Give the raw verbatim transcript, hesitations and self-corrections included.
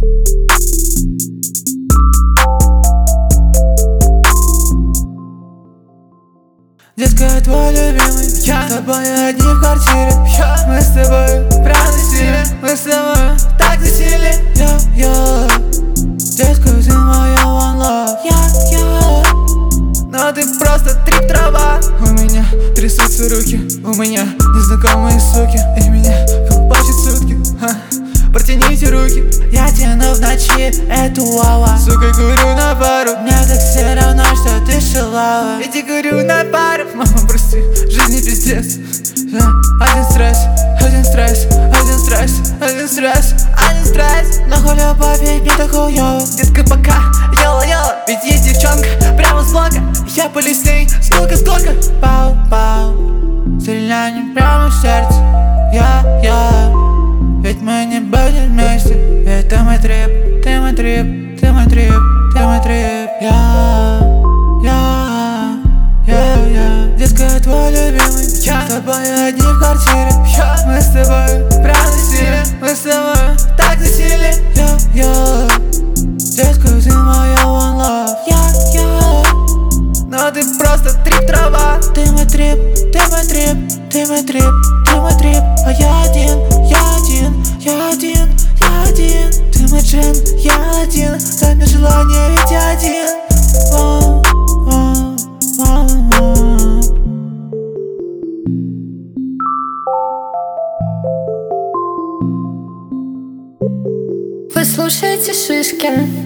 Детка, я твой любимый, я с тобой одни в квартире, я. Мы с тобой прям засели, мы с тобой так засели, я, я. Детка, ты моя one love, я, я. Но ты просто трип трава. У меня трясутся руки, у меня незнакомые суки, и меня колпачат сутки, ха. Протяните руки, я тяну в ночи эту лава. Сука, курю на пару, мне так все равно, что ты шалава. Иди курю на пару, мама, прости, жизнь не пиздец. Один стресс, один стресс, один стресс, один стресс, один стресс. Нахуй попить, мне так хуёво. Детка, пока, йола-йола. Ведь есть девчонка, прямо с блока. Я полез с ней, сколько, сколько. Пау-пау, стреляй прямо в сердце. Я, я. Ведь мы не будем вместе. Ведь ты мой трип, ты мой трип, ты мой трип, ты мой трип. Я, я, я, я. Детка, я твой любимый, я. С тобой одни в квартире, я. Мы с тобой прям засели, мы с тобой так засели, я, я. Детка, ты моя one love, я, я. Но ты просто трип трава. Ты мой трип, ты мой трип, ты мой трип, ты мой трип. А я один, я один, я один, я один. Ты мой джин, я один. Дай мне желание, ведь я один. О, о, о, о. Вы слушаете Шишкин.